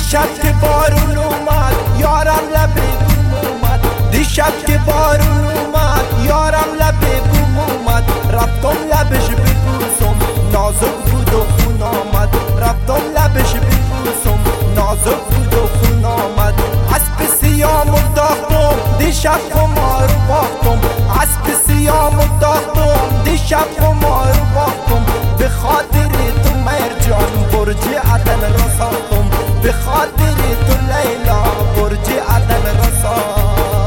دیشب که بارون اومد یارم لب بوم اومد، دیشب که بارون اومد یارم لب بوم اومد، رفتم لبش ببوسم نازک بود و خون آمد، رفتم لبش ببوسم نازک بود و خون آمد. اسب سیامو داختم دیشب خمارو باختم، اسب سیامو داختم دیشب خمارو باختم، به خاطر تو مرجان برج عدن را ساختم، به خاطر تو لیلا برج عدن را ساختم.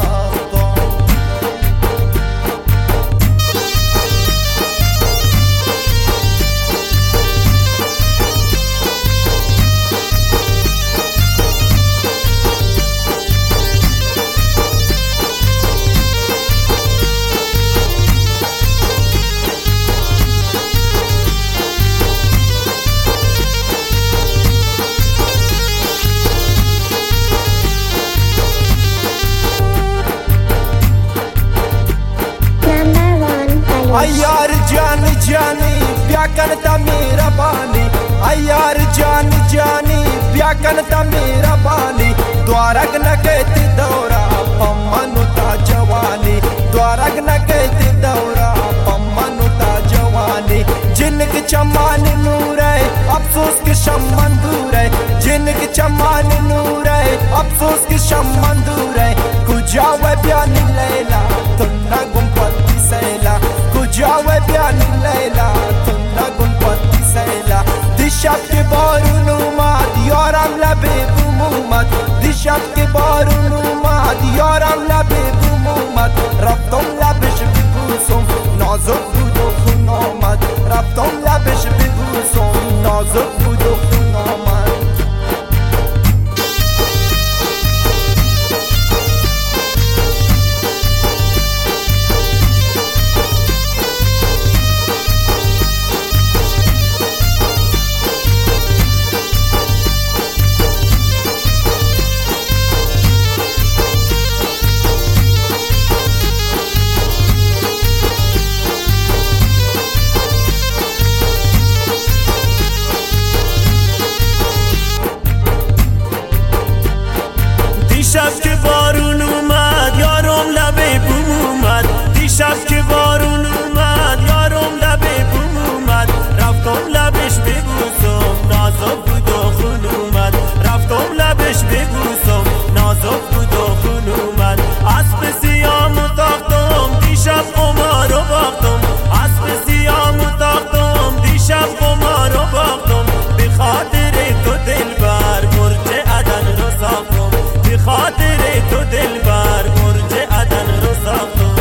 یار جان جانی بیا کن تا مهربانی، یار جان جانی بیا کن تا مهربانی، دوارک نکیت دورا پمانو تا جوانی، دوارک نکیت دورا پمانو تا جوانی. جنک چمان نور ہے افسوس کے شمن دور ہے، جنک چمان نور ہے افسوس کے شمن دور ہے، کجا و بیانی لیلا تنا گم پتی سیلا، کجا بیانی لیلا تنا گل پتی سیلا. دیشب که بارون اومد یارم لب بوم اومد، دیشب که بارون اومد یارم لب بوم اومد، رفتم لبش ببوسم نازک بود و خون آمد، رفتم لبش ببوسم نازک بود و خون آمد. دیشب که بارون اومد یارم لبه بوم اومد، دیشب که بارون اومد یارم لبه بوم اومد، رفتم لبش ببوسم نازک بود و خون اومد، رفتم لبش ببوسم نازک بود و خون اومد. اسب سیامو تاختم دیشب قمارو باختم، اسب سیامو تاختم دیشب قمارو باختم، به خاطر تو دلبر برج عدن رو ساختم، به خاطر تو دلبر برج عدن رو ساختم.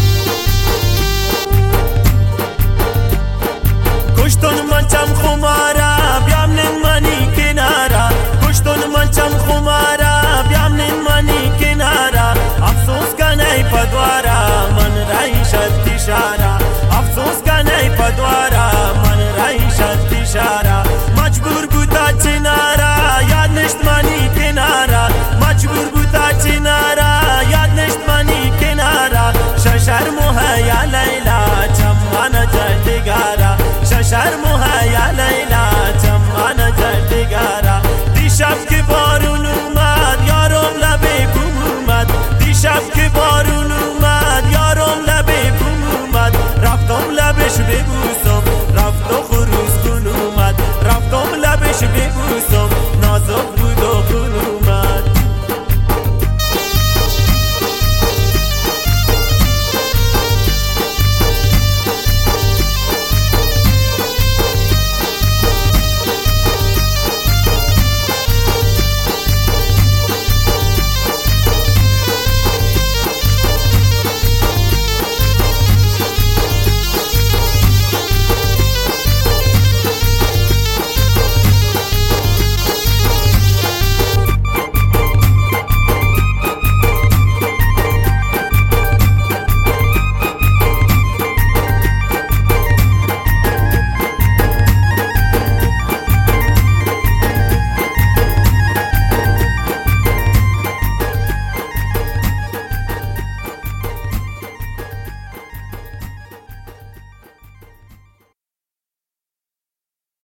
کشتن منچم خمار